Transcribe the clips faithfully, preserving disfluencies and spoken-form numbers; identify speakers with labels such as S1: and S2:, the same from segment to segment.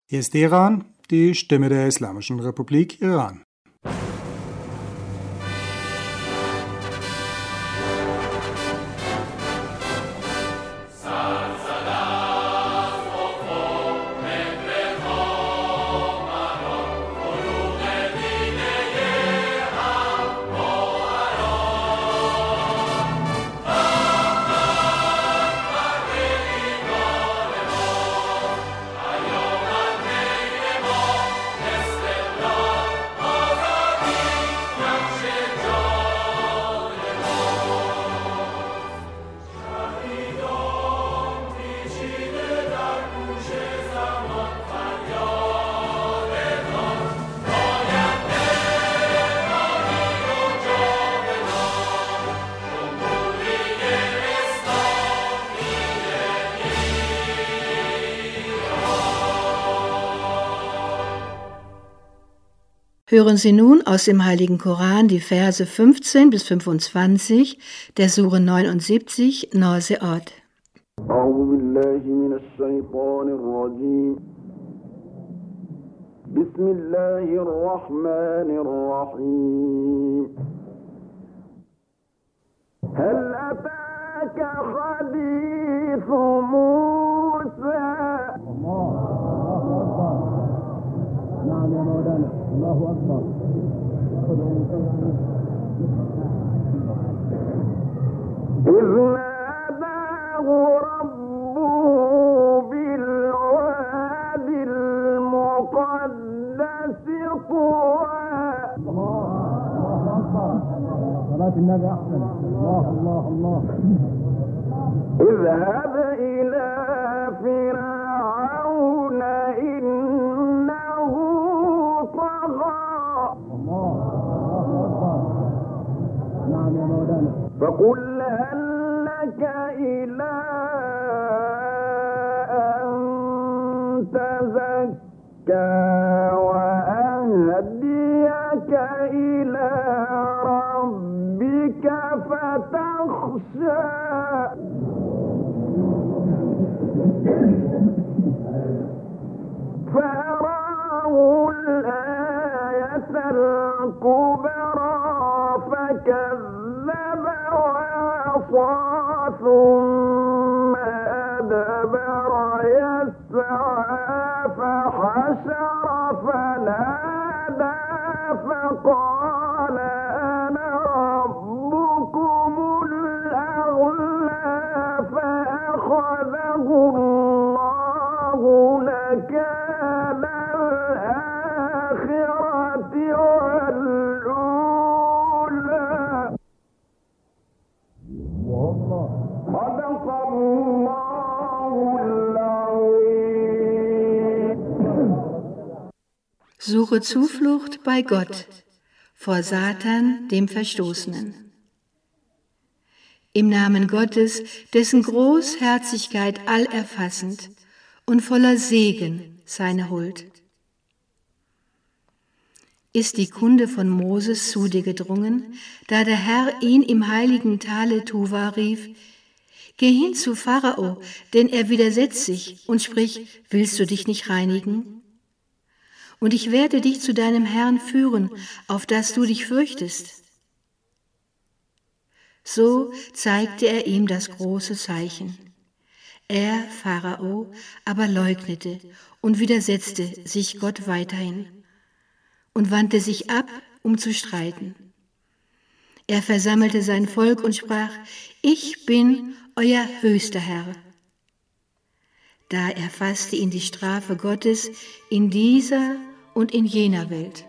S1: Hier ist Iran, die Stimme der Islamischen Republik Iran.
S2: Hören Sie nun aus dem Heiligen Koran die Verse fünfzehn bis fünfundzwanzig der Sure neunundsiebzig, Nazi'at.
S3: أعوذ بالله من الشيطان الرجيم بسم الله الرحمن الرحيم هل أتاك حديث موسى نعم يا مولانا الله أكبر إذ ناداه ربه بالواد المقدس طوى الله أكبر صلاة النبي أحسن الله الله الله اذهب إلى فرعون إنه طغى الله أكبر نعم يا مولانا فقل هل لك إلى أن تزكى وأهديك إلى ربك فتخشى فأراه الآية الكبرى فكذب وعصى ثم أدبر يسعى فحشر فنادى فقال أنا ربكم الأعلى فأخذه الله نكال الآخرة والأولى صدق الله العظيم.
S2: Suche Zuflucht bei Gott vor Satan, dem Verstoßenen. Im Namen Gottes, dessen Großherzigkeit allerfassend und voller Segen seine Huld. Ist die Kunde von Moses zu dir gedrungen, da der Herr ihn im heiligen Tale Tuwa rief: Geh hin zu Pharao, denn er widersetzt sich und sprich: Willst du dich nicht reinigen? Und ich werde dich zu deinem Herrn führen, auf dass du dich fürchtest. So zeigte er ihm das große Zeichen. Er, Pharao, aber leugnete und widersetzte sich Gott weiterhin und wandte sich ab, um zu streiten. Er versammelte sein Volk und sprach: Ich bin euer höchster Herr. Da erfasste ihn die Strafe Gottes in dieser und in jener Welt.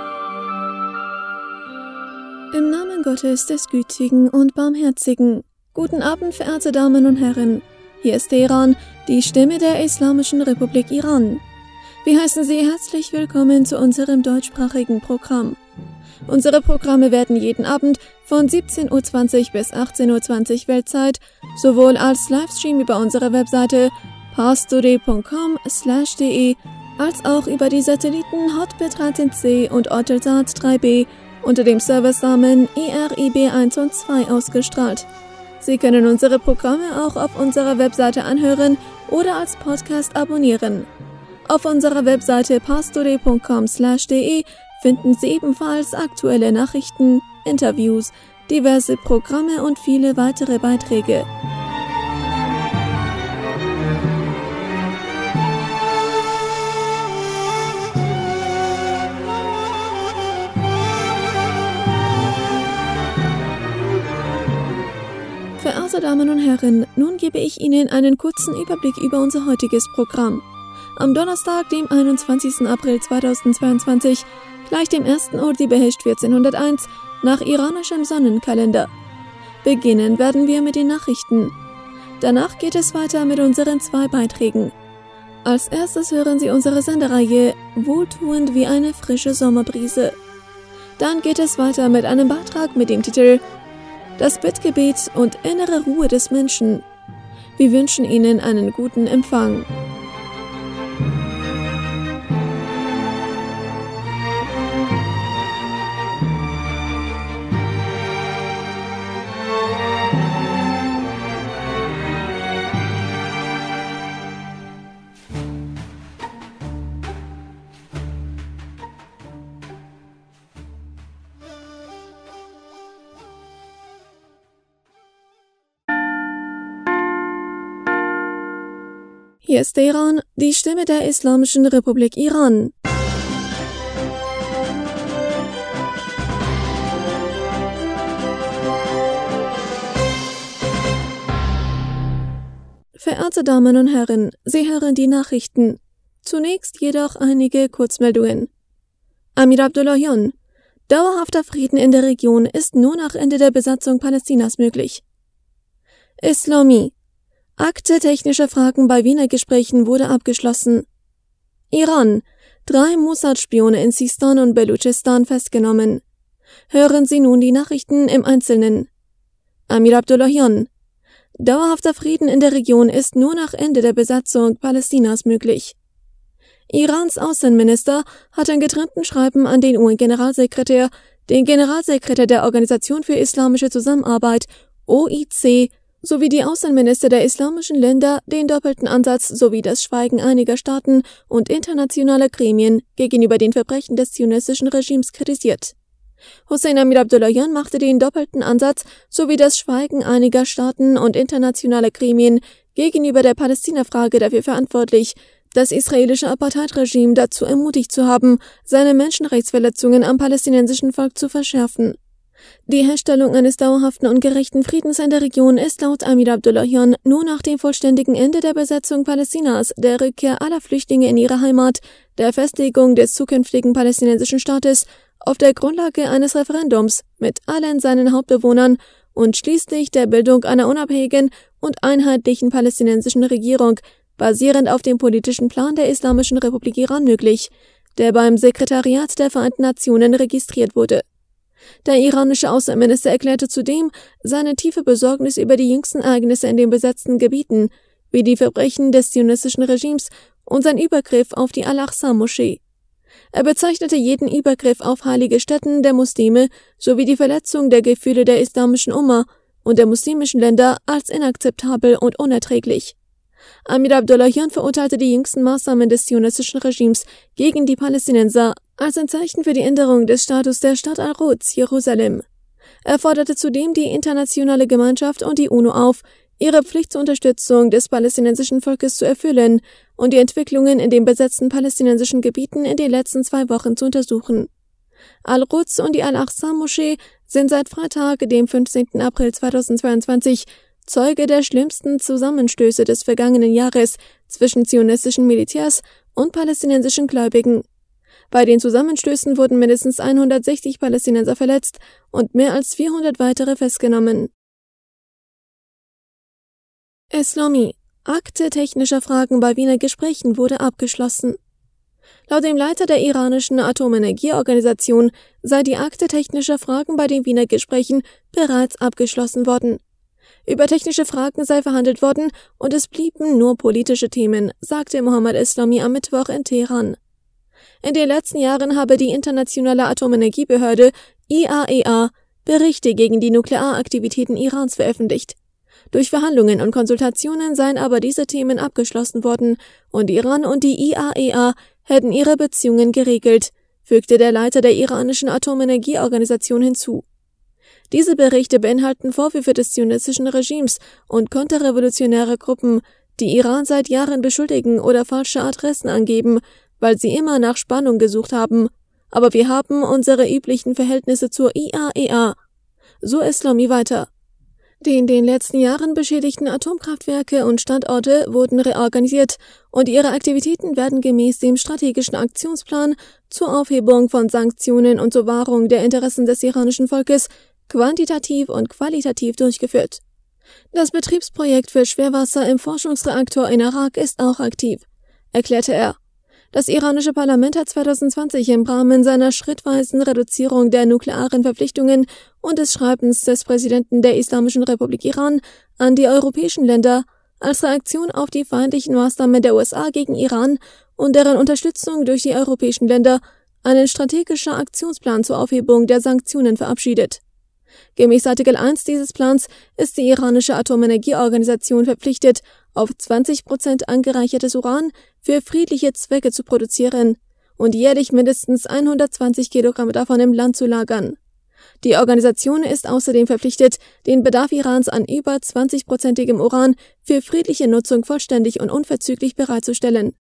S4: Im Namen Gottes, des Gütigen und Barmherzigen. Guten Abend, verehrte Damen und Herren. Hier ist Teheran, die Stimme der Islamischen Republik Iran. Wir heißen Sie herzlich willkommen zu unserem deutschsprachigen Programm. Unsere Programme werden jeden Abend von siebzehn Uhr zwanzig bis achtzehn Uhr zwanzig Weltzeit sowohl als Livestream über unsere Webseite parstoday punkt com slash de als auch über die Satelliten Hotbit dreizehn C und Eutelsat drei B unter dem Servicenamen I R I B eins und zwei ausgestrahlt. Sie können unsere Programme auch auf unserer Webseite anhören oder als Podcast abonnieren. Auf unserer Webseite parstoday punkt com slash de finden Sie ebenfalls aktuelle Nachrichten, Interviews, diverse Programme und viele weitere Beiträge. Verehrte Damen und Herren, nun gebe ich Ihnen einen kurzen Überblick über unser heutiges Programm. Am Donnerstag, dem einundzwanzigsten April zweitausendzweiundzwanzig, gleich dem ersten Ordi-Behisht vierzehnhunderteins nach iranischem Sonnenkalender. Beginnen werden wir mit den Nachrichten. Danach geht es weiter mit unseren zwei Beiträgen. Als erstes hören Sie unsere Sendereihe Wohltuend wie eine frische Sommerbrise. Dann geht es weiter mit einem Beitrag mit dem Titel Das Bittgebet und innere Ruhe des Menschen. Wir wünschen Ihnen einen guten Empfang. Hier ist Teheran, die Stimme der Islamischen Republik Iran. Verehrte Damen und Herren, Sie hören die Nachrichten. Zunächst jedoch einige Kurzmeldungen. Amir Abdullahian: Dauerhafter Frieden in der Region ist nur nach Ende der Besatzung Palästinas möglich. Islami: Akte technischer Fragen bei Wiener Gesprächen wurde abgeschlossen. Iran: Drei Mossad-Spione in Sistan und Belutschistan festgenommen. Hören Sie nun die Nachrichten im Einzelnen. Amir Abdullahian: Dauerhafter Frieden in der Region ist nur nach Ende der Besatzung Palästinas möglich. Irans Außenminister hat ein getrennten Schreiben an den U N-Generalsekretär, den Generalsekretär der Organisation für Islamische Zusammenarbeit, O I C, sowie die Außenminister der islamischen Länder den doppelten Ansatz sowie das Schweigen einiger Staaten und internationaler Gremien gegenüber den Verbrechen des zionistischen Regimes kritisiert. Hossein Amir Abdullahian machte den doppelten Ansatz sowie das Schweigen einiger Staaten und internationaler Gremien gegenüber der Palästina-Frage dafür verantwortlich, das israelische Apartheid-Regime dazu ermutigt zu haben, seine Menschenrechtsverletzungen am palästinensischen Volk zu verschärfen. Die Herstellung eines dauerhaften und gerechten Friedens in der Region ist laut Amir Abdullahian nur nach dem vollständigen Ende der Besetzung Palästinas, der Rückkehr aller Flüchtlinge in ihre Heimat, der Festlegung des zukünftigen palästinensischen Staates auf der Grundlage eines Referendums mit allen seinen Hauptbewohnern und schließlich der Bildung einer unabhängigen und einheitlichen palästinensischen Regierung, basierend auf dem politischen Plan der Islamischen Republik Iran möglich, der beim Sekretariat der Vereinten Nationen registriert wurde. Der iranische Außenminister erklärte zudem seine tiefe Besorgnis über die jüngsten Ereignisse in den besetzten Gebieten, wie die Verbrechen des zionistischen Regimes und sein Übergriff auf die Al-Aqsa-Moschee. Er bezeichnete jeden Übergriff auf heilige Stätten der Muslime sowie die Verletzung der Gefühle der islamischen Umma und der muslimischen Länder als inakzeptabel und unerträglich. Amir Abdullahian verurteilte die jüngsten Maßnahmen des zionistischen Regimes gegen die Palästinenser als ein Zeichen für die Änderung des Status der Stadt Al-Quds, Jerusalem. Er forderte zudem die internationale Gemeinschaft und die UNO auf, ihre Pflicht zur Unterstützung des palästinensischen Volkes zu erfüllen und die Entwicklungen in den besetzten palästinensischen Gebieten in den letzten zwei Wochen zu untersuchen. Al-Quds und die Al-Aqsa-Moschee sind seit Freitag, dem fünfzehnten April zweitausendzweiundzwanzig, Zeuge der schlimmsten Zusammenstöße des vergangenen Jahres zwischen zionistischen Militärs und palästinensischen Gläubigen. Bei den Zusammenstößen wurden mindestens hundertsechzig Palästinenser verletzt und mehr als vierhundert weitere festgenommen. Islami. Akte technischer Fragen bei Wiener Gesprächen wurde abgeschlossen. Laut dem Leiter der iranischen Atomenergieorganisation sei die Akte technischer Fragen bei den Wiener Gesprächen bereits abgeschlossen worden. Über technische Fragen sei verhandelt worden und es blieben nur politische Themen, sagte Mohammad Islami am Mittwoch in Teheran. In den letzten Jahren habe die Internationale Atomenergiebehörde I A E A Berichte gegen die Nuklearaktivitäten Irans veröffentlicht. Durch Verhandlungen und Konsultationen seien aber diese Themen abgeschlossen worden und Iran und die I A E A hätten ihre Beziehungen geregelt, fügte der Leiter der iranischen Atomenergieorganisation hinzu. Diese Berichte beinhalten Vorwürfe des zionistischen Regimes und konterrevolutionäre Gruppen, die Iran seit Jahren beschuldigen oder falsche Adressen angeben, weil sie immer nach Spannung gesucht haben. Aber wir haben unsere üblichen Verhältnisse zur I A E A. So Islami weiter. Die in den letzten Jahren beschädigten Atomkraftwerke und Standorte wurden reorganisiert und ihre Aktivitäten werden gemäß dem strategischen Aktionsplan zur Aufhebung von Sanktionen und zur Wahrung der Interessen des iranischen Volkes quantitativ und qualitativ durchgeführt. Das Betriebsprojekt für Schwerwasser im Forschungsreaktor in Arak ist auch aktiv, erklärte er. Das iranische Parlament hat zwanzig zwanzig im Rahmen seiner schrittweisen Reduzierung der nuklearen Verpflichtungen und des Schreibens des Präsidenten der Islamischen Republik Iran an die europäischen Länder als Reaktion auf die feindlichen Maßnahmen der U S A gegen Iran und deren Unterstützung durch die europäischen Länder einen strategischen Aktionsplan zur Aufhebung der Sanktionen verabschiedet. Gemäß Artikel eins dieses Plans ist die iranische Atomenergieorganisation verpflichtet, auf zwanzig Prozent angereichertes Uran für friedliche Zwecke zu produzieren und jährlich mindestens hundertzwanzig Kilogramm davon im Land zu lagern. Die Organisation ist außerdem verpflichtet, den Bedarf Irans an über zwanzig-prozentigem Uran für friedliche Nutzung vollständig und unverzüglich bereitzustellen.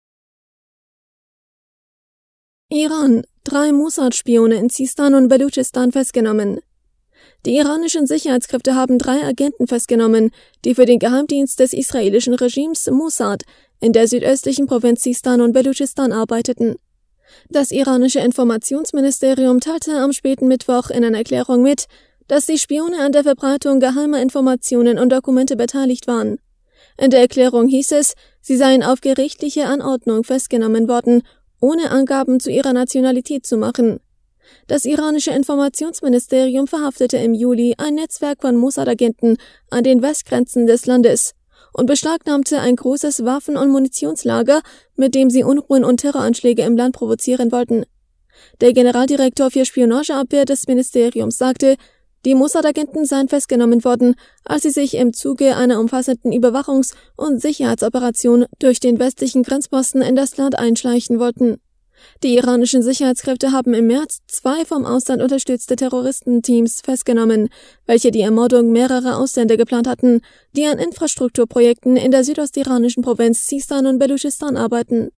S4: Iran. Drei Mossad-Spione in Sistan und Baluchistan festgenommen. Die iranischen Sicherheitskräfte haben drei Agenten festgenommen, die für den Geheimdienst des israelischen Regimes Mossad in der südöstlichen Provinz Sistan und Baluchistan arbeiteten. Das iranische Informationsministerium teilte am späten Mittwoch in einer Erklärung mit, dass die Spione an der Verbreitung geheimer Informationen und Dokumente beteiligt waren. In der Erklärung hieß es, sie seien auf gerichtliche Anordnung festgenommen worden, ohne Angaben zu ihrer Nationalität zu machen. Das iranische Informationsministerium verhaftete im Juli ein Netzwerk von Mossad-Agenten an den Westgrenzen des Landes und beschlagnahmte ein großes Waffen- und Munitionslager, mit dem sie Unruhen und Terroranschläge im Land provozieren wollten. Der Generaldirektor für Spionageabwehr des Ministeriums sagte, die Mossad-Agenten seien festgenommen worden, als sie sich im Zuge einer umfassenden Überwachungs- und Sicherheitsoperation durch den westlichen Grenzposten in das Land einschleichen wollten. Die iranischen Sicherheitskräfte haben im März zwei vom Ausland unterstützte Terroristenteams festgenommen, welche die Ermordung mehrerer Ausländer geplant hatten, die an Infrastrukturprojekten in der südostiranischen Provinz Sistan und Baluchistan arbeiten.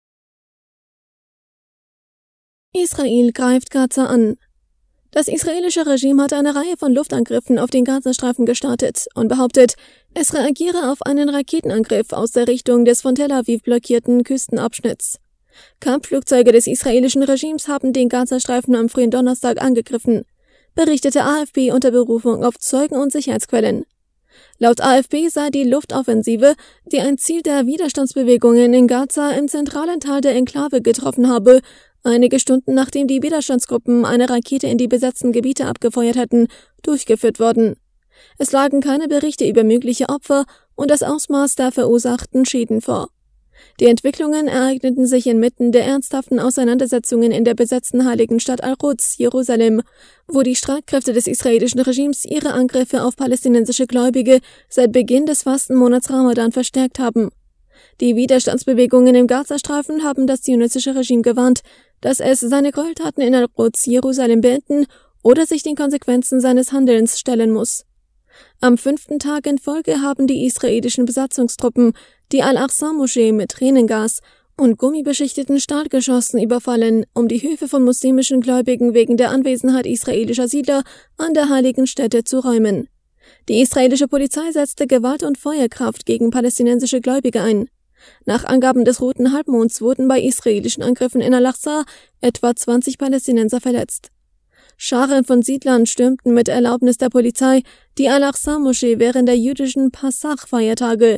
S4: Israel greift Gaza an. Das israelische Regime hat eine Reihe von Luftangriffen auf den Gazastreifen gestartet und behauptet, es reagiere auf einen Raketenangriff aus der Richtung des von Tel Aviv blockierten Küstenabschnitts. Kampfflugzeuge des israelischen Regimes haben den Gazastreifen am frühen Donnerstag angegriffen, berichtete A F P unter Berufung auf Zeugen und Sicherheitsquellen. Laut A F P sei die Luftoffensive, die ein Ziel der Widerstandsbewegungen in Gaza im zentralen Teil der Enklave getroffen habe, einige Stunden nachdem die Widerstandsgruppen eine Rakete in die besetzten Gebiete abgefeuert hatten, durchgeführt worden. Es lagen keine Berichte über mögliche Opfer und das Ausmaß der verursachten Schäden vor. Die Entwicklungen ereigneten sich inmitten der ernsthaften Auseinandersetzungen in der besetzten heiligen Stadt Al-Quds, Jerusalem, wo die Streitkräfte des israelischen Regimes ihre Angriffe auf palästinensische Gläubige seit Beginn des Fastenmonats Ramadan verstärkt haben. Die Widerstandsbewegungen im Gazastreifen haben das zionistische Regime gewarnt, dass es seine Gräueltaten in Al-Quds, Jerusalem beenden oder sich den Konsequenzen seines Handelns stellen muss. Am fünften Tag in Folge haben die israelischen Besatzungstruppen die Al-Aqsa-Moschee mit Tränengas und gummibeschichteten Stahlgeschossen überfallen, um die Höfe von muslimischen Gläubigen wegen der Anwesenheit israelischer Siedler an der heiligen Stätte zu räumen. Die israelische Polizei setzte Gewalt und Feuerkraft gegen palästinensische Gläubige ein. Nach Angaben des Roten Halbmonds wurden bei israelischen Angriffen in Al-Aqsa etwa zwanzig Palästinenser verletzt. Scharen von Siedlern stürmten mit Erlaubnis der Polizei die Al-Aqsa-Moschee während der jüdischen Passach-Feiertage,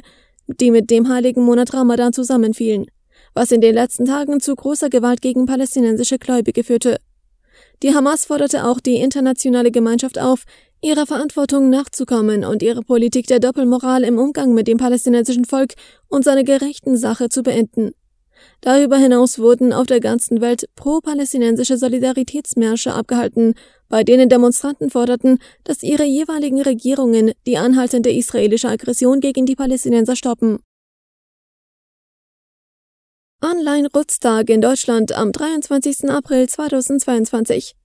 S4: die mit dem heiligen Monat Ramadan zusammenfielen, was in den letzten Tagen zu großer Gewalt gegen palästinensische Gläubige führte. Die Hamas forderte auch die internationale Gemeinschaft auf, ihrer Verantwortung nachzukommen und ihre Politik der Doppelmoral im Umgang mit dem palästinensischen Volk und seiner gerechten Sache zu beenden. Darüber hinaus wurden auf der ganzen Welt pro-palästinensische Solidaritätsmärsche abgehalten, bei denen Demonstranten forderten, dass ihre jeweiligen Regierungen die anhaltende israelische Aggression gegen die Palästinenser stoppen. Online-Rutztag in Deutschland am dreiundzwanzigsten April zweitausendzweiundzwanzig.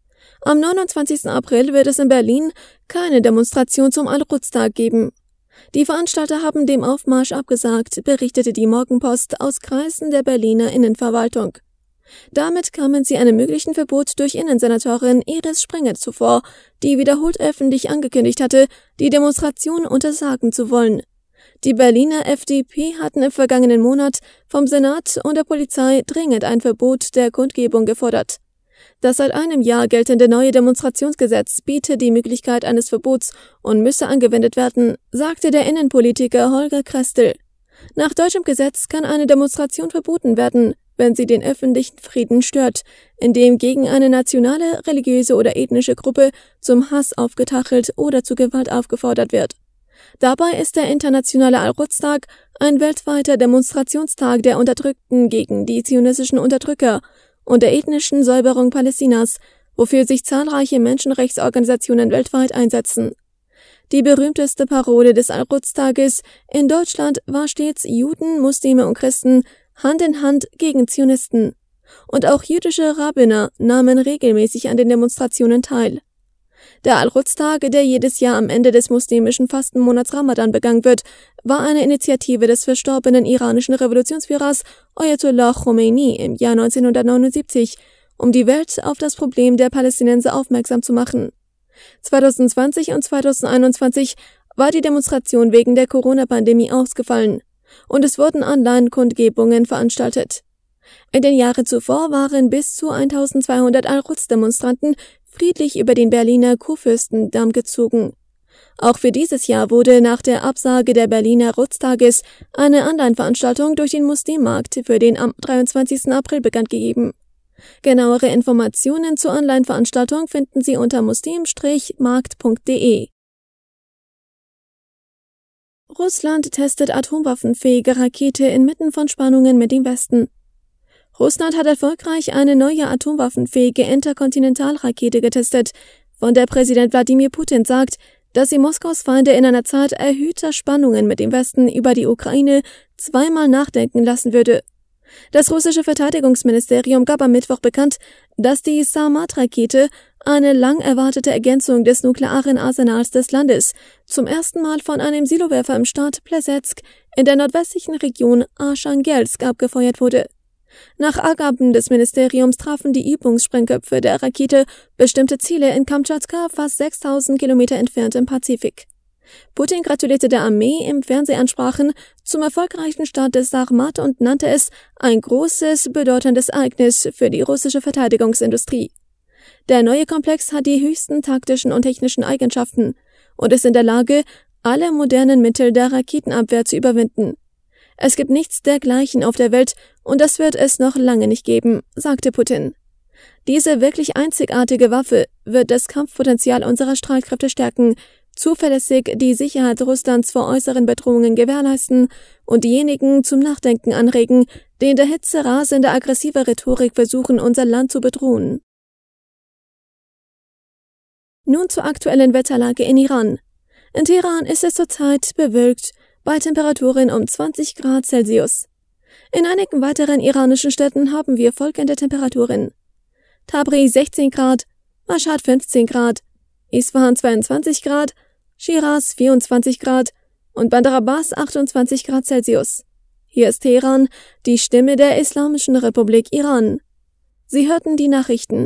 S4: Am neunundzwanzigsten April wird es in Berlin keine Demonstration zum Al-Quds-Tag geben. Die Veranstalter haben dem Aufmarsch abgesagt, berichtete die Morgenpost aus Kreisen der Berliner Innenverwaltung. Damit kamen sie einem möglichen Verbot durch Innensenatorin Iris Sprenger zuvor, die wiederholt öffentlich angekündigt hatte, die Demonstration untersagen zu wollen. Die Berliner F D P hatten im vergangenen Monat vom Senat und der Polizei dringend ein Verbot der Kundgebung gefordert. Das seit einem Jahr geltende neue Demonstrationsgesetz biete die Möglichkeit eines Verbots und müsse angewendet werden, sagte der Innenpolitiker Holger Krestel. Nach deutschem Gesetz kann eine Demonstration verboten werden, wenn sie den öffentlichen Frieden stört, indem gegen eine nationale, religiöse oder ethnische Gruppe zum Hass aufgetachelt oder zu Gewalt aufgefordert wird. Dabei ist der internationale Al-Quds-Tag ein weltweiter Demonstrationstag der Unterdrückten gegen die zionistischen Unterdrücker und der ethnischen Säuberung Palästinas, wofür sich zahlreiche Menschenrechtsorganisationen weltweit einsetzen. Die berühmteste Parole des Al-Quds-Tages in Deutschland war stets Juden, Muslime und Christen Hand in Hand gegen Zionisten. Und auch jüdische Rabbiner nahmen regelmäßig an den Demonstrationen teil. Der Al-Quds-Tag, der jedes Jahr am Ende des muslimischen Fastenmonats Ramadan begangen wird, war eine Initiative des verstorbenen iranischen Revolutionsführers Ayatollah Khomeini im Jahr neunzehnhundertneunundsiebzig, um die Welt auf das Problem der Palästinenser aufmerksam zu machen. zweitausendzwanzig und zweitausendeinundzwanzig war die Demonstration wegen der Corona-Pandemie ausgefallen und es wurden Online-Kundgebungen veranstaltet. In den Jahren zuvor waren bis zu eintausendzweihundert Al-Quds-Demonstranten friedlich über den Berliner Kurfürstendamm gezogen. Auch für dieses Jahr wurde nach der Absage der Berliner Rutztages eine Online-Veranstaltung durch den Muslimmarkt für den am dreiundzwanzigsten April bekannt gegeben. Genauere Informationen zur Online-Veranstaltung finden Sie unter muslim Markt punkt de. Russland testet atomwaffenfähige Rakete inmitten von Spannungen mit dem Westen. Russland hat erfolgreich eine neue atomwaffenfähige Interkontinentalrakete getestet, von der Präsident Wladimir Putin sagt, dass sie Moskaus Feinde in einer Zeit erhöhter Spannungen mit dem Westen über die Ukraine zweimal nachdenken lassen würde. Das russische Verteidigungsministerium gab am Mittwoch bekannt, dass die Sarmat-Rakete, eine lang erwartete Ergänzung des nuklearen Arsenals des Landes, zum ersten Mal von einem Silowerfer im Staat Plesetsk in der nordwestlichen Region Archangelsk abgefeuert wurde. Nach Angaben des Ministeriums trafen die Übungssprengköpfe der Rakete bestimmte Ziele in Kamtschatka, fast sechstausend Kilometer entfernt im Pazifik. Putin gratulierte der Armee im Fernsehansprachen zum erfolgreichen Start des Sarmat und nannte es ein großes, bedeutendes Ereignis für die russische Verteidigungsindustrie. Der neue Komplex hat die höchsten taktischen und technischen Eigenschaften und ist in der Lage, alle modernen Mittel der Raketenabwehr zu überwinden. Es gibt nichts dergleichen auf der Welt und das wird es noch lange nicht geben, sagte Putin. Diese wirklich einzigartige Waffe wird das Kampfpotenzial unserer Streitkräfte stärken, zuverlässig die Sicherheit Russlands vor äußeren Bedrohungen gewährleisten und diejenigen zum Nachdenken anregen, die in der Hitze rasender aggressiver Rhetorik versuchen, unser Land zu bedrohen. Nun zur aktuellen Wetterlage in Iran. In Teheran ist es zurzeit bewölkt, bei Temperaturen um zwanzig Grad Celsius. In einigen weiteren iranischen Städten haben wir folgende Temperaturen: Tabriz sechzehn Grad, Mashhad fünfzehn Grad, Isfahan zweiundzwanzig Grad, Shiraz vierundzwanzig Grad und Bandar Abbas achtundzwanzig Grad Celsius. Hier ist Teheran, die Stimme der Islamischen Republik Iran. Sie hörten die Nachrichten.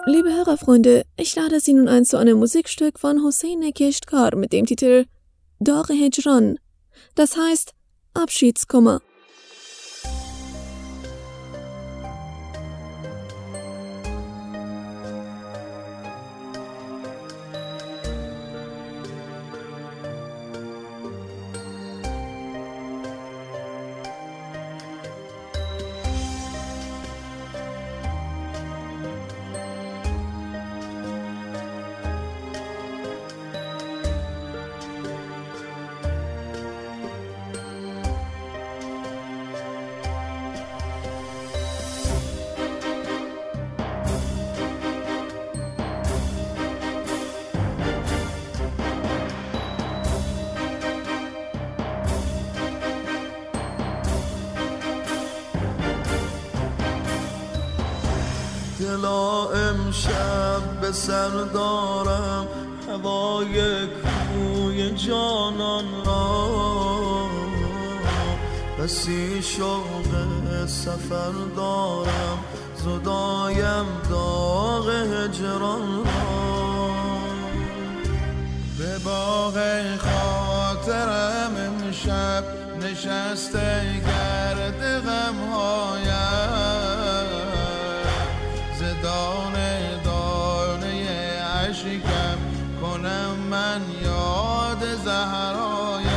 S4: Liebe Hörerfreunde, ich lade Sie nun ein zu einem Musikstück von Hossein Nekeshtkar mit dem Titel Dagh Hijran, das heißt Abschiedskummer.
S5: دلا امشب به سر دارم هوای کوی جانان را، بسی شوق سفر دارم زدایم داغ هجران را. به باغ خاطرم امشب نشسته گرد غمهایم، دانه دانه عشقم کنم من یاد زهرایم.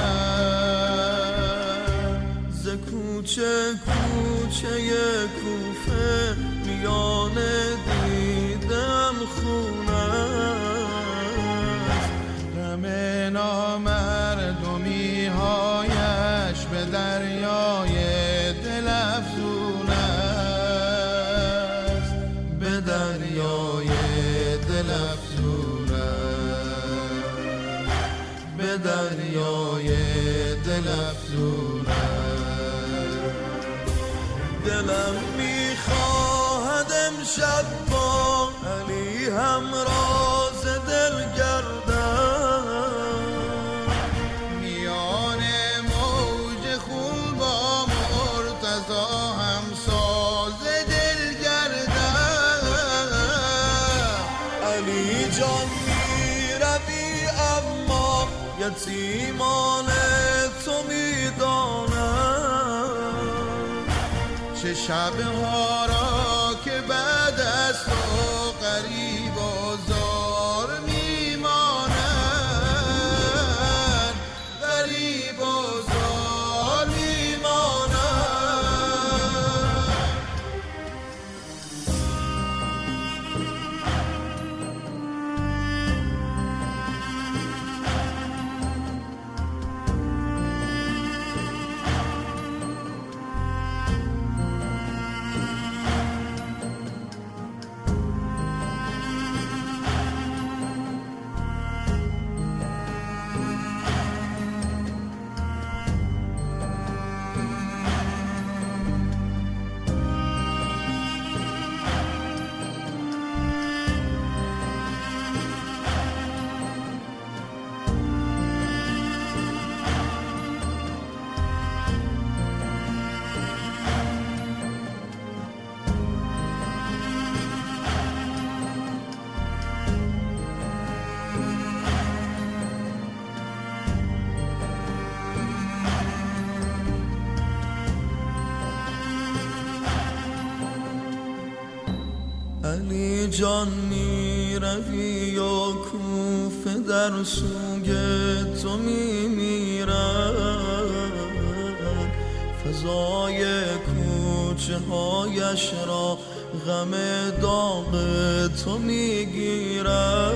S5: ز کوچه کوچه کوفه میان دیدم خونه است، غم نامردمی هایش به دریای دل افزون است، به دریای دل افزون است، به دریای دل افزون است. دلم میخواهد امشب با علی همراز دل گردم، میان موج خون با مرتضی همساز دل گردم. علی جان میروی اما یتیمان تو میدانم، چه شبها را که بعد از تو غریب و زار میمانند، غریب و زار میمانند. علی جان میروی و کوفه در سوی تو میمیرد، فضای کوچه هایش را غم داغ تو میگیرد.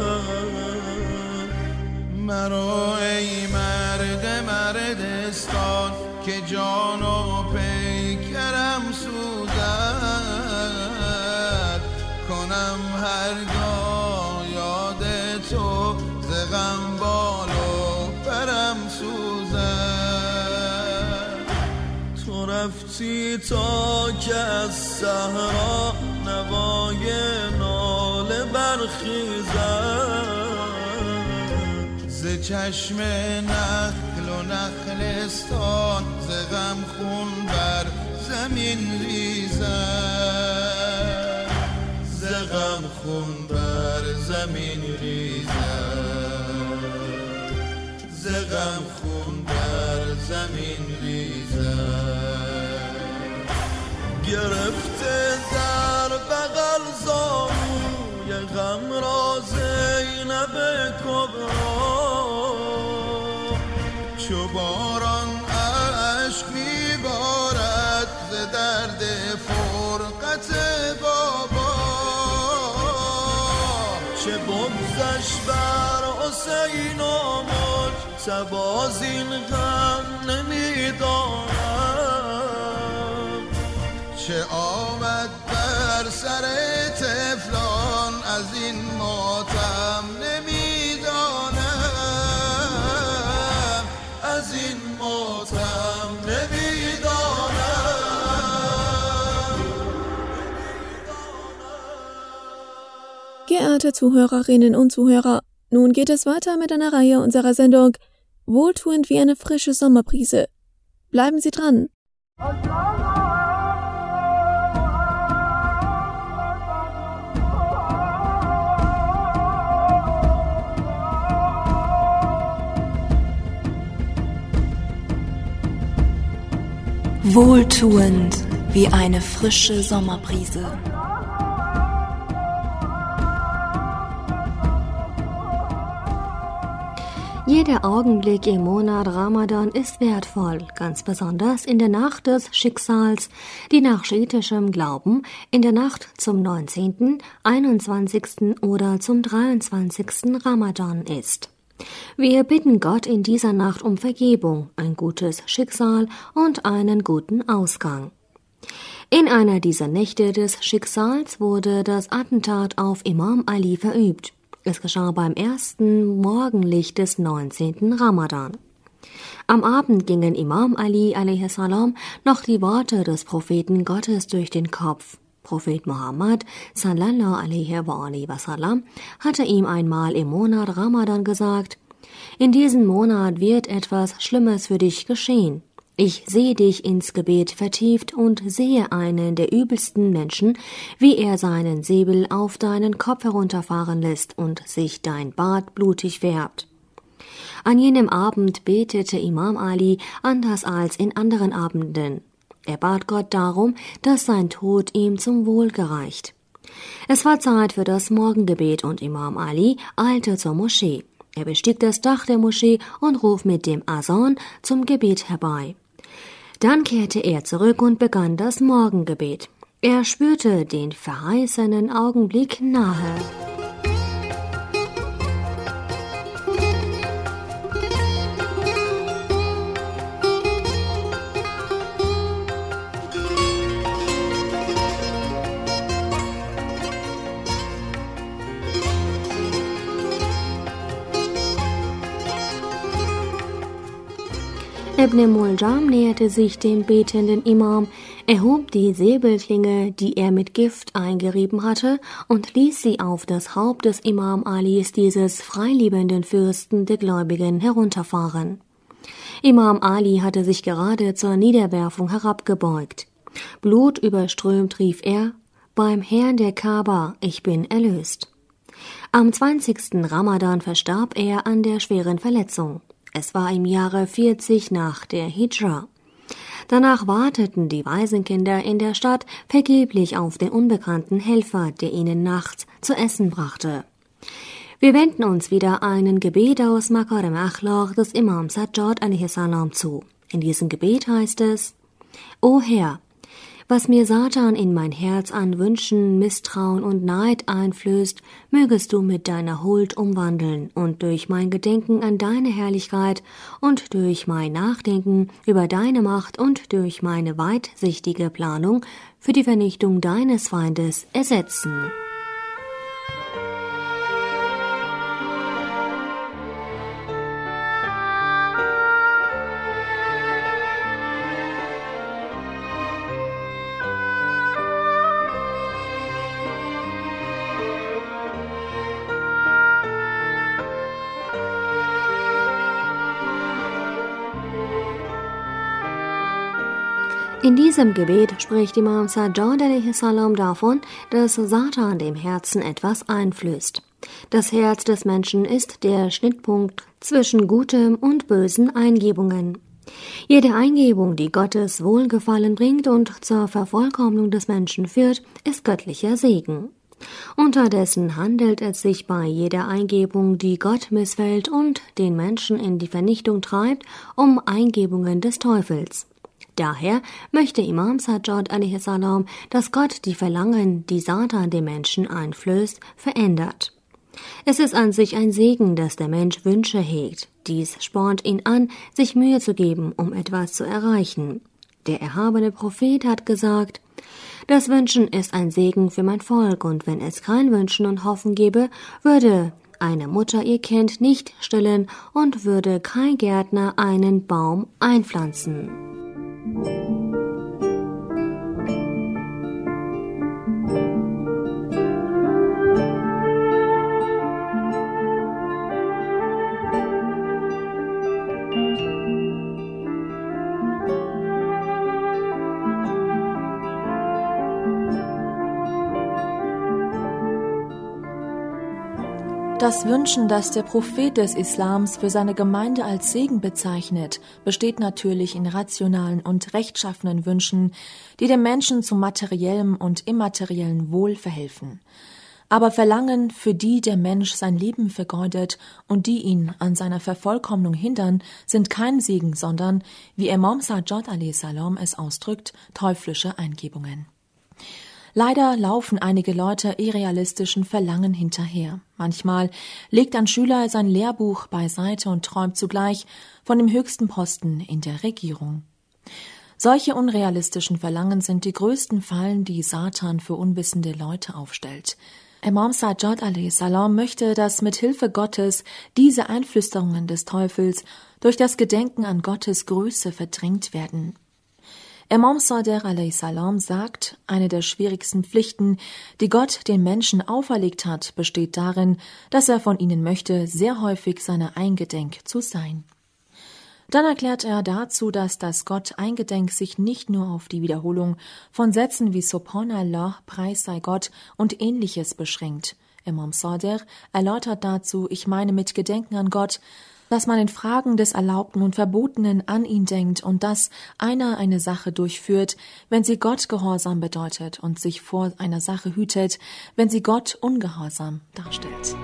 S5: مرو ای مرد مردستان که جان و پیکرم سوزد، کنم هرگاه یاد تو ز غم بال و پرم سوزد. تو رفتی تا که از صحرا نوای ناله برخیزد، ز چشم نخل و نخلستان ز غم خون بر زمین ریزد. ز غم خون بر زمین ریزد ز غم خون بر زمین ریزد گرفته در بغل زانوی غم را زینب کبری چو باران اشک میبارد ز درد فرقت بابا چه بغضش بر حسین آمد سباز این غم نمیدانم چه آمد بر سر طفلان از این ماتم نمیدانم از این ماتم نمیدانم.
S4: Geehrte Zuhörerinnen und Zuhörer, nun geht es weiter mit einer Reihe unserer Sendung Wohltuend wie eine frische Sommerbrise. Bleiben Sie dran!
S6: Wohltuend wie eine frische Sommerbrise.
S7: Jeder Augenblick im Monat Ramadan ist wertvoll, ganz besonders in der Nacht des Schicksals, die nach schiitischem Glauben in der Nacht zum neunzehnten, einundzwanzigsten oder zum dreiundzwanzigsten Ramadan ist. Wir bitten Gott in dieser Nacht um Vergebung, ein gutes Schicksal und einen guten Ausgang. In einer dieser Nächte des Schicksals wurde das Attentat auf Imam Ali verübt. Es geschah beim ersten Morgenlicht des neunzehnten Ramadan. Am Abend gingen Imam Ali a.s. noch die Worte des Propheten Gottes durch den Kopf. Prophet Muhammad sallallahu alaihi wa sallam hatte ihm einmal im Monat Ramadan gesagt: In diesem Monat wird etwas Schlimmes für dich geschehen. Ich sehe dich ins Gebet vertieft und sehe einen der übelsten Menschen, wie er seinen Säbel auf deinen Kopf herunterfahren lässt und sich dein Bart blutig färbt. An jenem Abend betete Imam Ali anders als in anderen Abenden. Er bat Gott darum, dass sein Tod ihm zum Wohl gereicht. Es war Zeit für das Morgengebet und Imam Ali eilte zur Moschee. Er bestieg das Dach der Moschee und rief mit dem Asan zum Gebet herbei. Dann kehrte er zurück und begann das Morgengebet. Er spürte den verheißenen Augenblick nahe. Ibn Muljam näherte sich dem betenden Imam, erhob die Säbelklinge, die er mit Gift eingerieben hatte, und ließ sie auf das Haupt des Imam Alis, dieses freiliebenden Fürsten der Gläubigen, herunterfahren. Imam Ali hatte sich gerade zur Niederwerfung herabgebeugt. Blutüberströmt rief er: Beim Herrn der Kaaba, ich bin erlöst. Am zwanzigsten Ramadan verstarb er an der schweren Verletzung. Es war im Jahre vierzig nach der Hijra. Danach warteten die Waisenkinder in der Stadt vergeblich auf den unbekannten Helfer, der ihnen nachts zu essen brachte. Wir wenden uns wieder einem Gebet aus Makarim Akhlaq des Imam Sajjad a.s. zu. In diesem Gebet heißt es: O Herr, was mir Satan in mein Herz an Wünschen, Misstrauen und Neid einflößt, mögest du mit deiner Huld umwandeln und durch mein Gedenken an deine Herrlichkeit und durch mein Nachdenken über deine Macht und durch meine weitsichtige Planung für die Vernichtung deines Feindes ersetzen. In diesem Gebet spricht Imam Sajjad alaihi salam davon, dass Satan dem Herzen etwas einflößt. Das Herz des Menschen ist der Schnittpunkt zwischen gutem und bösen Eingebungen. Jede Eingebung, die Gottes Wohlgefallen bringt und zur Vervollkommnung des Menschen führt, ist göttlicher Segen. Unterdessen handelt es sich bei jeder Eingebung, die Gott missfällt und den Menschen in die Vernichtung treibt, um Eingebungen des Teufels. Daher möchte Imam Sajjad alaihi salam, dass Gott die Verlangen, die Satan dem Menschen einflößt, verändert. Es ist an sich ein Segen, dass der Mensch Wünsche hegt. Dies spornt ihn an, sich Mühe zu geben, um etwas zu erreichen. Der erhabene Prophet hat gesagt: Das Wünschen ist ein Segen für mein Volk, und wenn es kein Wünschen und Hoffen gäbe, würde eine Mutter ihr Kind nicht stillen und würde kein Gärtner einen Baum einpflanzen.
S8: Das Wünschen, das der Prophet des Islams für seine Gemeinde als Segen bezeichnet, besteht natürlich in rationalen und rechtschaffenen Wünschen, die dem Menschen zu materiellem und immateriellem Wohl verhelfen. Aber Verlangen, für die der Mensch sein Leben vergeudet und die ihn an seiner Vervollkommnung hindern, sind kein Segen, sondern, wie Imam Sajjad alaihi salam es ausdrückt, teuflische Eingebungen. Leider laufen einige Leute irrealistischen Verlangen hinterher. Manchmal legt ein Schüler sein Lehrbuch beiseite und träumt zugleich von dem höchsten Posten in der Regierung. Solche unrealistischen Verlangen sind die größten Fallen, die Satan für unwissende Leute aufstellt. Imam Sajjad alaihi salam möchte, dass mit Hilfe Gottes diese Einflüsterungen des Teufels durch das Gedenken an Gottes Größe verdrängt werden. Imam Sadiq alaihi salam sagt, eine der schwierigsten Pflichten, die Gott den Menschen auferlegt hat, besteht darin, dass er von ihnen möchte, sehr häufig seiner eingedenk zu sein. Dann erklärt er dazu, dass das Gott eingedenk sich nicht nur auf die Wiederholung von Sätzen wie Subhanallah, Preis sei Gott und Ähnliches beschränkt. Imam Sadiq erläutert dazu, ich meine mit Gedenken an Gott, dass man in Fragen des Erlaubten und Verbotenen an ihn denkt und dass einer eine Sache durchführt, wenn sie Gott Gehorsam bedeutet und sich vor einer Sache hütet, wenn sie Gott ungehorsam darstellt.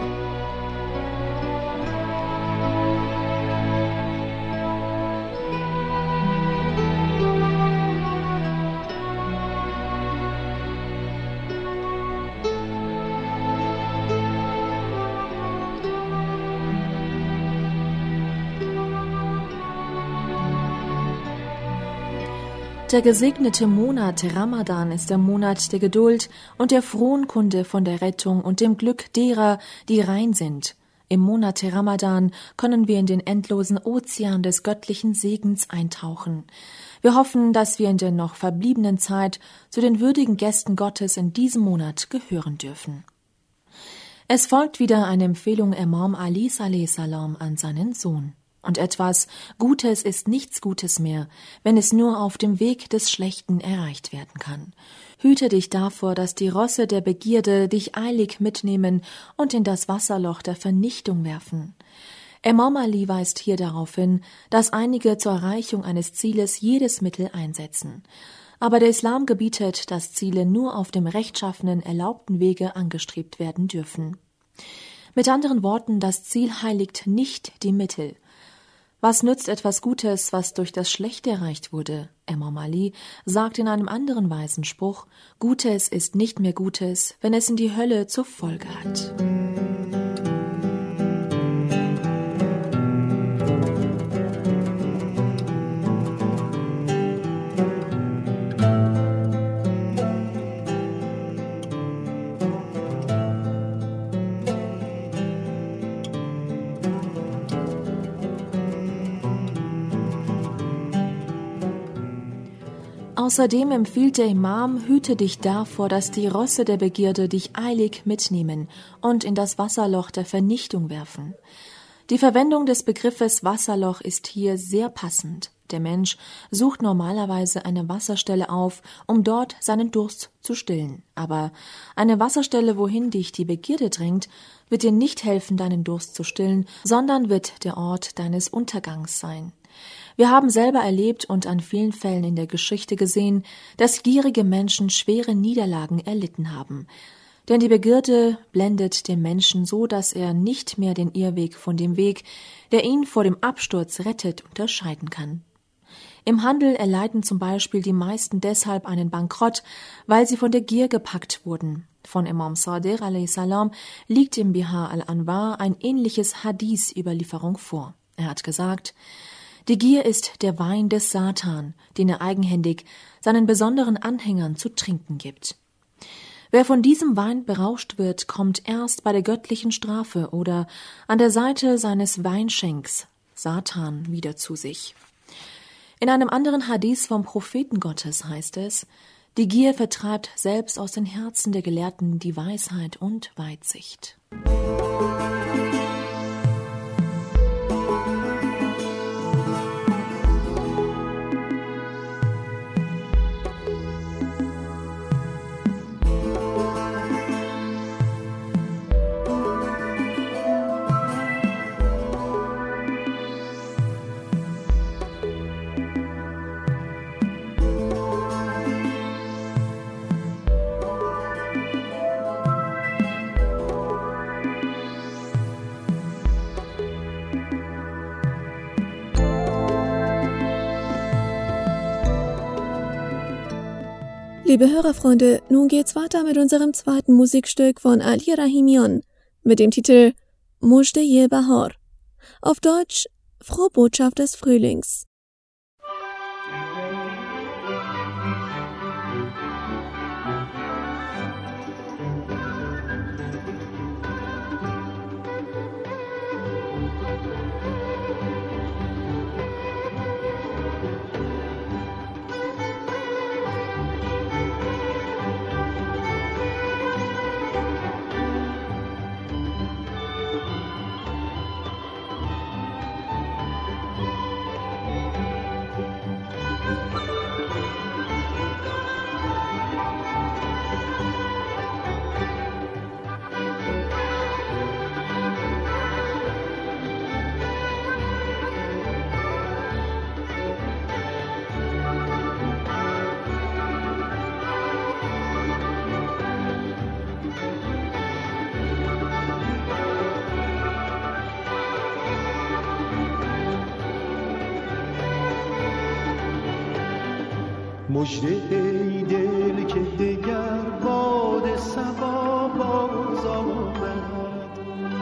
S8: Der gesegnete Monat Ramadan ist der Monat der Geduld und der frohen Kunde von der Rettung und dem Glück derer, die rein sind. Im Monat Ramadan können wir in den endlosen Ozean des göttlichen Segens eintauchen. Wir hoffen, dass wir in der noch verbliebenen Zeit zu den würdigen Gästen Gottes in diesem Monat gehören dürfen. Es folgt wieder eine Empfehlung Imam Ali alaihi salam an seinen Sohn. Und etwas Gutes ist nichts Gutes mehr, wenn es nur auf dem Weg des Schlechten erreicht werden kann. Hüte dich davor, dass die Rosse der Begierde dich eilig mitnehmen und in das Wasserloch der Vernichtung werfen. Imam Ali weist hier darauf hin, dass einige zur Erreichung eines Zieles jedes Mittel einsetzen. Aber der Islam gebietet, dass Ziele nur auf dem rechtschaffenen, erlaubten Wege angestrebt werden dürfen. Mit anderen Worten, das Ziel heiligt nicht die Mittel. Was nützt etwas Gutes, was durch das Schlechte erreicht wurde? Imam Ali sagt in einem anderen weisen Spruch, Gutes ist nicht mehr Gutes, wenn es in die Hölle zur Folge hat. Außerdem empfiehlt der Imam, hüte dich davor, dass die Rosse der Begierde dich eilig mitnehmen und in das Wasserloch der Vernichtung werfen. Die Verwendung des Begriffes Wasserloch ist hier sehr passend. Der Mensch sucht normalerweise eine Wasserstelle auf, um dort seinen Durst zu stillen. Aber eine Wasserstelle, wohin dich die Begierde drängt, wird dir nicht helfen, deinen Durst zu stillen, sondern wird der Ort deines Untergangs sein. Wir haben selber erlebt und an vielen Fällen in der Geschichte gesehen, dass gierige Menschen schwere Niederlagen erlitten haben. Denn die Begierde blendet den Menschen so, dass er nicht mehr den Irrweg von dem Weg, der ihn vor dem Absturz rettet, unterscheiden kann. Im Handel erleiden zum Beispiel die meisten deshalb einen Bankrott, weil sie von der Gier gepackt wurden. Von Imam Sadiq a.s. liegt im Bihar al-Anwar ein ähnliches Hadith-Überlieferung vor. Er hat gesagt: Die Gier ist der Wein des Satan, den er eigenhändig seinen besonderen Anhängern zu trinken gibt. Wer von diesem Wein berauscht wird, kommt erst bei der göttlichen Strafe oder an der Seite seines Weinschenks, Satan, wieder zu sich. In einem anderen Hadith vom Propheten Gottes heißt es: Die Gier vertreibt selbst aus den Herzen der Gelehrten die Weisheit und Weitsicht.
S4: Liebe Hörerfreunde, nun geht's weiter mit unserem zweiten Musikstück von Ali Rahimian mit dem Titel Mujde-e Bahar, auf Deutsch Frohe Botschaft des Frühlings.
S9: مژده ای دل که دگر باد صبا باز آمد،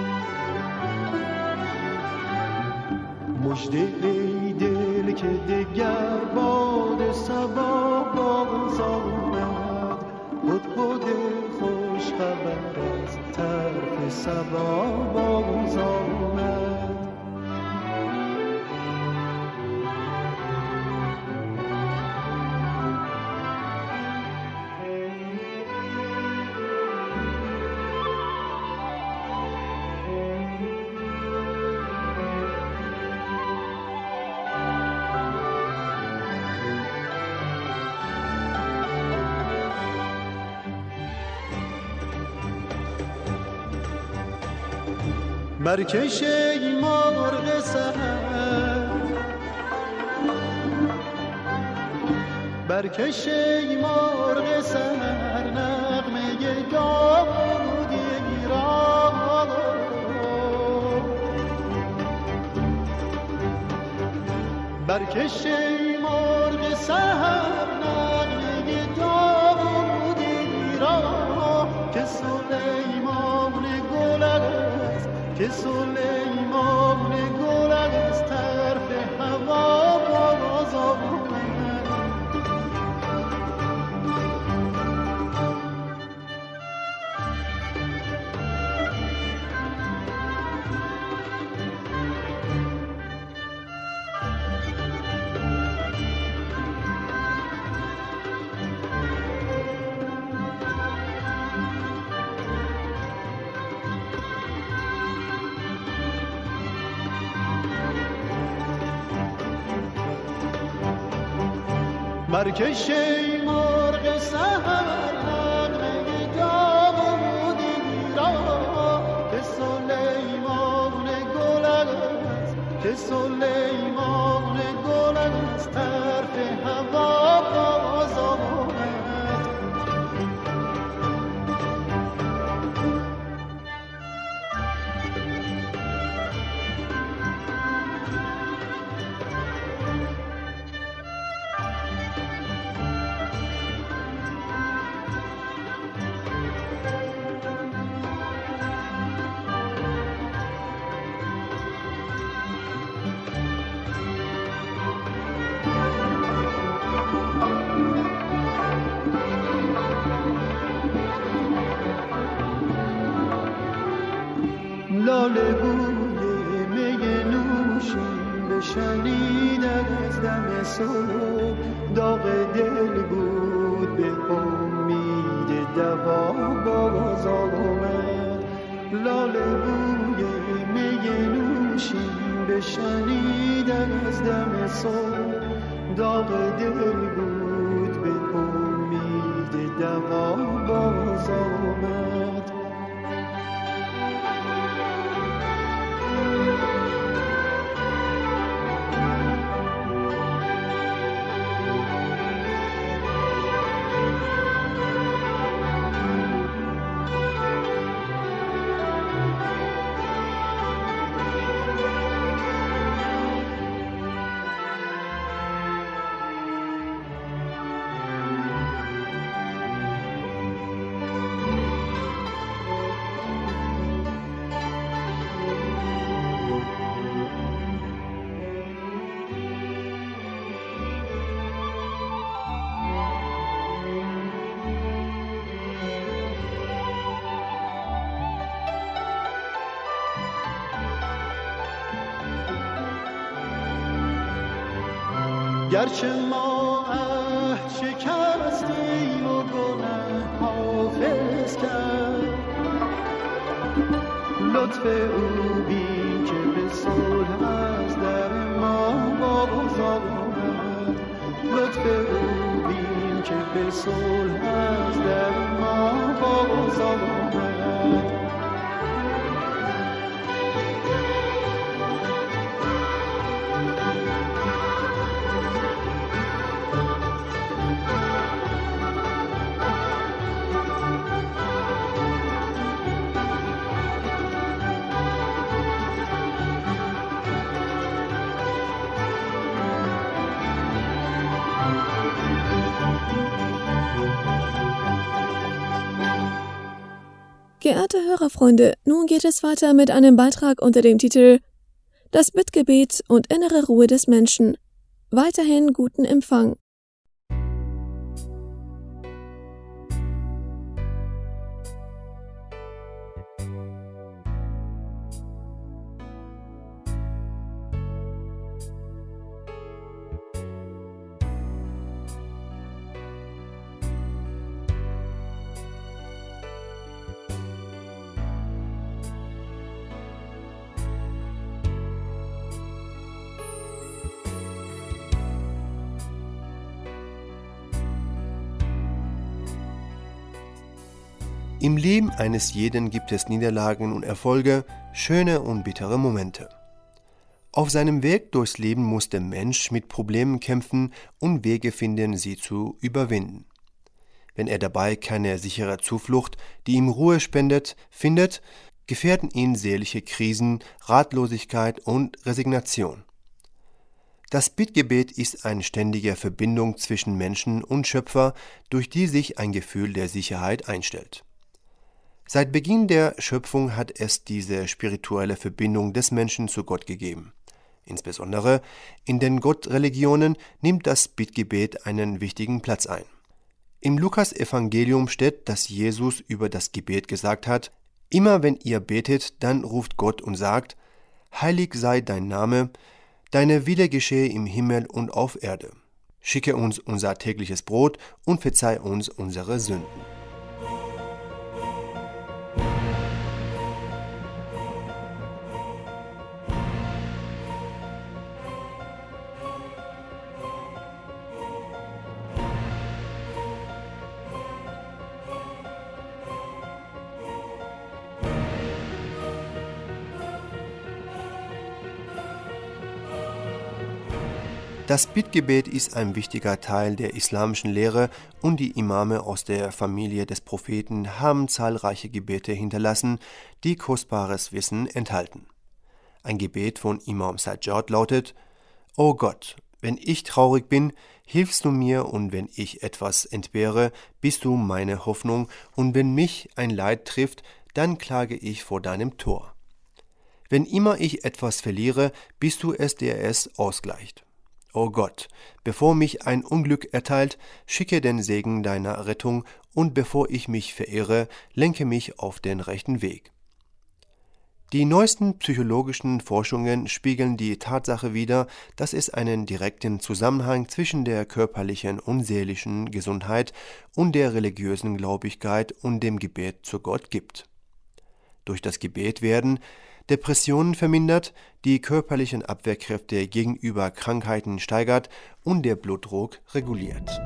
S9: مژده ای دل که دگر باد صبا باز آمد، هدهد خوش خبر از طرف صبا باز آمد. برکش ای مرغ سحر، برکش ای مرغ سحر، نغمه داودی را، برکش ای مرغ سحر، نغمه داودی را، که سلیمان گل است، که سلیمان گل از طرف هوا باز آمد. پرکش ای مرغ سحر نغمه داوودی را که سلیمان گل است که سلیمان گل است طرف هوا باز آمد. لاله بوی می نوشین بشنید از دم صبح داغ دل بود به امید دوا باز آمد. لاله بوی می نوشین بشنید از دم صبح داغ دل بود به امید دوا باز آمد. گرچه ما عهد شکستیم و گناه حافظ کرد، لطف او بین که به صلح از در ما باز آمد. لطف او بین که به صلح از در ما باز آمد.
S4: Geehrte Hörerfreunde, nun geht es weiter mit einem Beitrag unter dem Titel Das Bittgebet und innere Ruhe des Menschen. Weiterhin guten Empfang.
S10: Im Leben eines jeden gibt es Niederlagen und Erfolge, schöne und bittere Momente. Auf seinem Weg durchs Leben muss der Mensch mit Problemen kämpfen und Wege finden, sie zu überwinden. Wenn er dabei keine sichere Zuflucht, die ihm Ruhe spendet, findet, gefährden ihn seelische Krisen, Ratlosigkeit und Resignation. Das Bittgebet ist eine ständige Verbindung zwischen Menschen und Schöpfer, durch die sich ein Gefühl der Sicherheit einstellt. Seit Beginn der Schöpfung hat es diese spirituelle Verbindung des Menschen zu Gott gegeben. Insbesondere in den Gottreligionen nimmt das Bittgebet einen wichtigen Platz ein. Im Lukas-Evangelium steht, dass Jesus über das Gebet gesagt hat: Immer wenn ihr betet, dann ruft Gott und sagt: Heilig sei dein Name, deine Wille geschehe im Himmel und auf Erde. Schicke uns unser tägliches Brot und verzeih uns unsere Sünden. Das Bittgebet ist ein wichtiger Teil der islamischen Lehre und die Imame aus der Familie des Propheten haben zahlreiche Gebete hinterlassen, die kostbares Wissen enthalten. Ein Gebet von Imam Sajjad lautet: O Gott, wenn ich traurig bin, hilfst du mir, und wenn ich etwas entbehre, bist du meine Hoffnung, und wenn mich ein Leid trifft, dann klage ich vor deinem Tor. Wenn immer ich etwas verliere, bist du es, der es ausgleicht. O Gott, bevor mich ein Unglück erteilt, schicke den Segen deiner Rettung, und bevor ich mich verirre, lenke mich auf den rechten Weg. Die neuesten psychologischen Forschungen spiegeln die Tatsache wider, dass es einen direkten Zusammenhang zwischen der körperlichen und seelischen Gesundheit und der religiösen Gläubigkeit und dem Gebet zu Gott gibt. Durch das Gebet werden Depressionen vermindert, die körperlichen Abwehrkräfte gegenüber Krankheiten steigert und der Blutdruck reguliert.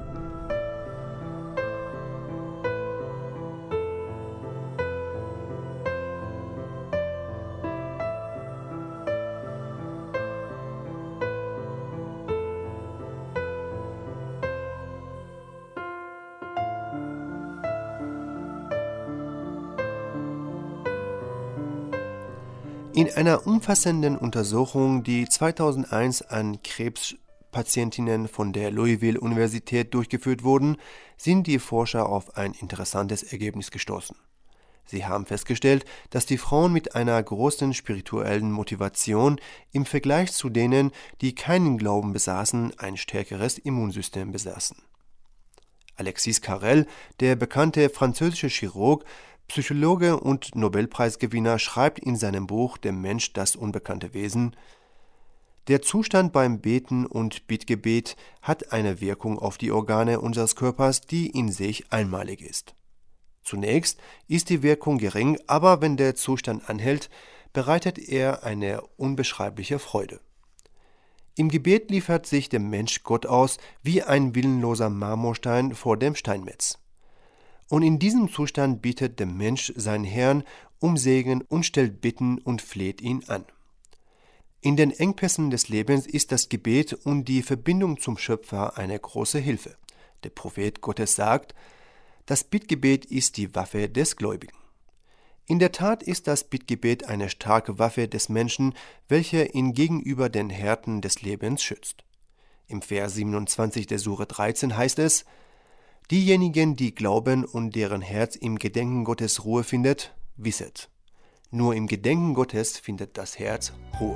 S10: In einer umfassenden Untersuchung, die zweitausendeins an Krebspatientinnen von der Louisville-Universität durchgeführt wurden, sind die Forscher auf ein interessantes Ergebnis gestoßen. Sie haben festgestellt, dass die Frauen mit einer großen spirituellen Motivation im Vergleich zu denen, die keinen Glauben besaßen, ein stärkeres Immunsystem besaßen. Alexis Carrel, der bekannte französische Chirurg, Psychologe und Nobelpreisgewinner, schreibt in seinem Buch »Der Mensch, das unbekannte Wesen«: Der Zustand beim Beten und Bittgebet hat eine Wirkung auf die Organe unseres Körpers, die in sich einmalig ist. Zunächst ist die Wirkung gering, aber wenn der Zustand anhält, bereitet er eine unbeschreibliche Freude. Im Gebet liefert sich der Mensch Gott aus wie ein willenloser Marmorstein vor dem Steinmetz. Und in diesem Zustand bittet der Mensch seinen Herrn um Segen und stellt Bitten und fleht ihn an. In den Engpässen des Lebens ist das Gebet und die Verbindung zum Schöpfer eine große Hilfe. Der Prophet Gottes sagt: Das Bittgebet ist die Waffe des Gläubigen. In der Tat ist das Bittgebet eine starke Waffe des Menschen, welche ihn gegenüber den Härten des Lebens schützt. Im Vers siebenundzwanzig der Sure dreizehn heißt es: Diejenigen, die glauben und deren Herz im Gedenken Gottes Ruhe findet, wisset, nur im Gedenken Gottes findet das Herz Ruhe.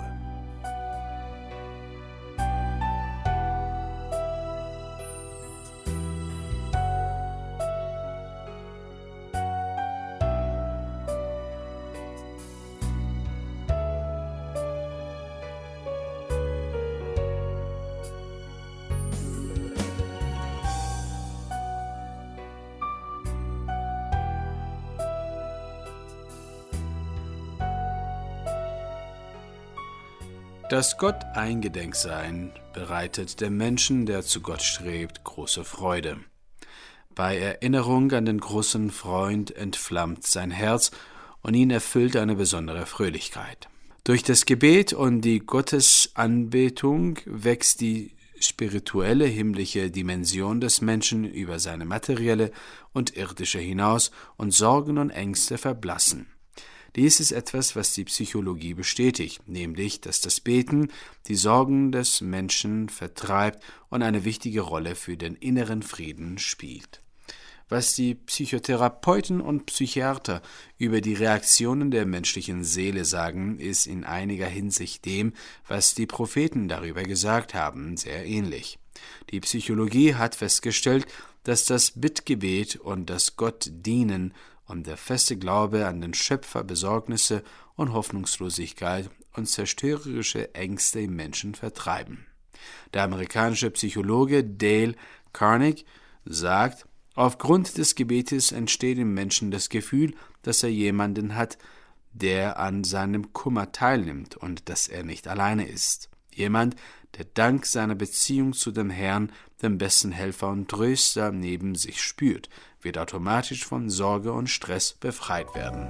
S11: Das Gott eingedenk sein bereitet dem Menschen, der zu Gott strebt, große Freude. Bei Erinnerung an den großen Freund entflammt sein Herz und ihn erfüllt eine besondere Fröhlichkeit. Durch das Gebet und die Gottesanbetung wächst die spirituelle himmlische Dimension des Menschen über seine materielle und irdische hinaus und Sorgen und Ängste verblassen. Dies ist etwas, was die Psychologie bestätigt, nämlich, dass das Beten die Sorgen des Menschen vertreibt und eine wichtige Rolle für den inneren Frieden spielt. Was die Psychotherapeuten und Psychiater über die Reaktionen der menschlichen Seele sagen, ist in einiger Hinsicht dem, was die Propheten darüber gesagt haben, sehr ähnlich. Die Psychologie hat festgestellt, dass das Bittgebet und das Gottdienen und der feste Glaube an den Schöpfer Besorgnisse und Hoffnungslosigkeit und zerstörerische Ängste im Menschen vertreiben. Der amerikanische Psychologe Dale Carnegie sagt: Aufgrund des Gebetes entsteht im Menschen das Gefühl, dass er jemanden hat, der an seinem Kummer teilnimmt und dass er nicht alleine ist. Jemand, der dank seiner Beziehung zu dem Herrn, den besten Helfer und Tröster, neben sich spürt, wird automatisch von Sorge und Stress befreit werden.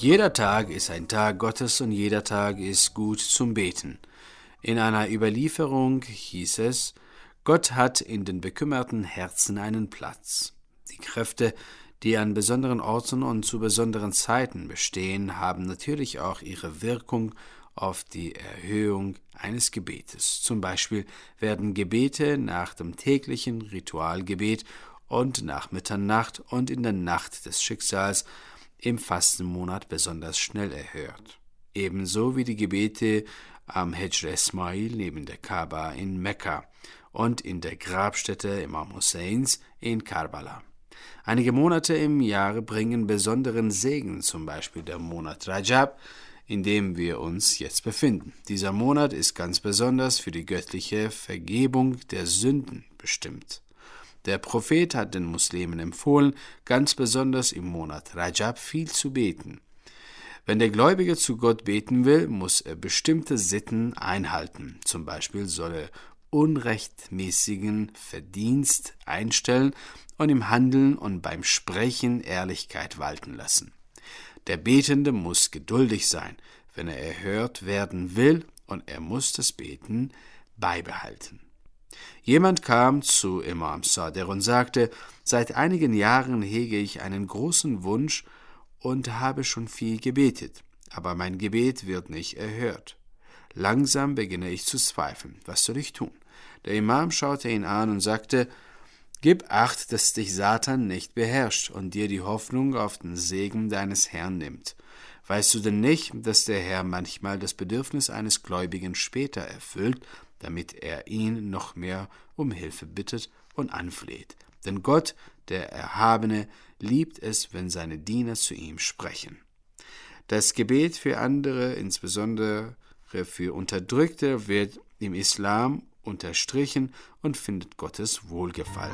S11: Jeder Tag ist ein Tag Gottes und jeder Tag ist gut zum Beten. In einer Überlieferung hieß es, Gott hat in den bekümmerten Herzen einen Platz. Die Kräfte, die an besonderen Orten und zu besonderen Zeiten bestehen, haben natürlich auch ihre Wirkung auf die Erhöhung eines Gebetes. Zum Beispiel werden Gebete nach dem täglichen Ritualgebet und nach Mitternacht und in der Nacht des Schicksals im Fastenmonat besonders schnell erhört. Ebenso wie die Gebete am Hejr Ismail neben der Kaaba in Mekka und in der Grabstätte Imam Husseins in Karbala. Einige Monate im Jahre bringen besonderen Segen, zum Beispiel der Monat Rajab, in dem wir uns jetzt befinden. Dieser Monat ist ganz besonders für die göttliche Vergebung der Sünden bestimmt. Der Prophet hat den Muslimen empfohlen, ganz besonders im Monat Rajab viel zu beten. Wenn der Gläubige zu Gott beten will, muss er bestimmte Sitten einhalten. Zum Beispiel soll er unrechtmäßigen Verdienst einstellen und im Handeln und beim Sprechen Ehrlichkeit walten lassen. Der Betende muss geduldig sein, wenn er erhört werden will, und er muss das Beten beibehalten. Jemand kam zu Imam Sadr und sagte, seit einigen Jahren hege ich einen großen Wunsch und habe schon viel gebetet, aber mein Gebet wird nicht erhört. Langsam beginne ich zu zweifeln. Was soll ich tun? Der Imam schaute ihn an und sagte, gib acht, dass dich Satan nicht beherrscht und dir die Hoffnung auf den Segen deines Herrn nimmt. Weißt du denn nicht, dass der Herr manchmal das Bedürfnis eines Gläubigen später erfüllt, damit er ihn noch mehr um Hilfe bittet und anfleht? Denn Gott, der Erhabene, liebt es, wenn seine Diener zu ihm sprechen. Das Gebet für andere, insbesondere für Unterdrückte, wird im Islam unterstrichen und findet Gottes Wohlgefallen.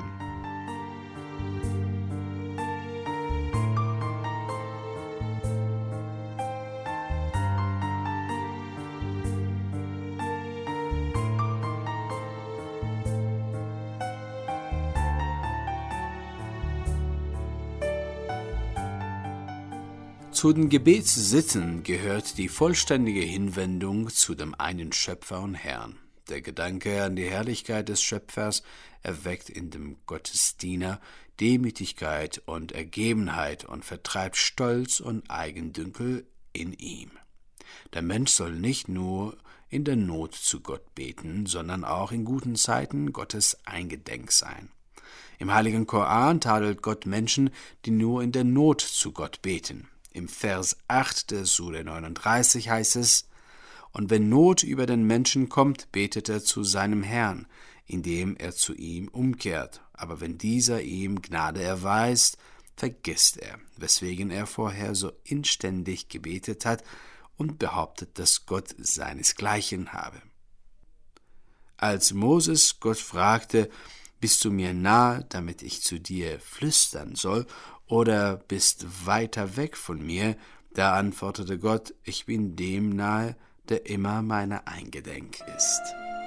S11: Zu den Gebetssitten gehört die vollständige Hinwendung zu dem einen Schöpfer und Herrn. Der Gedanke an die Herrlichkeit des Schöpfers erweckt in dem Gottesdiener Demütigkeit und Ergebenheit und vertreibt Stolz und Eigendünkel in ihm. Der Mensch soll nicht nur in der Not zu Gott beten, sondern auch in guten Zeiten Gottes eingedenk sein. Im Heiligen Koran tadelt Gott Menschen, die nur in der Not zu Gott beten. Im Vers acht der Sure neununddreißig heißt es, und wenn Not über den Menschen kommt, betet er zu seinem Herrn, indem er zu ihm umkehrt. Aber wenn dieser ihm Gnade erweist, vergisst er, weswegen er vorher so inständig gebetet hat und behauptet, dass Gott seinesgleichen habe. Als Moses Gott fragte, bist du mir nahe, damit ich zu dir flüstern soll, oder bist weiter weg von mir? Da antwortete Gott, ich bin dem nahe, der immer meiner eingedenk ist.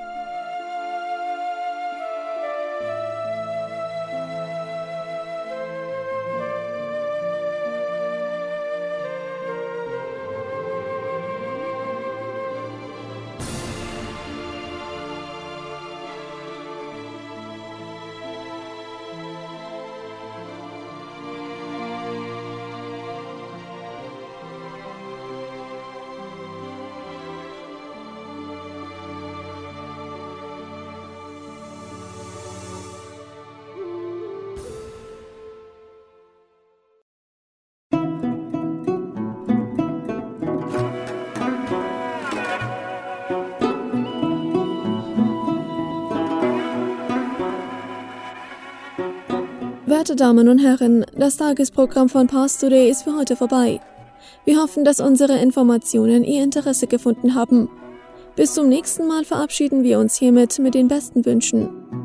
S4: Werte Damen und Herren, das Tagesprogramm von Pars Today ist für heute vorbei. Wir hoffen, dass unsere Informationen Ihr Interesse gefunden haben. Bis zum nächsten Mal verabschieden wir uns hiermit mit den besten Wünschen.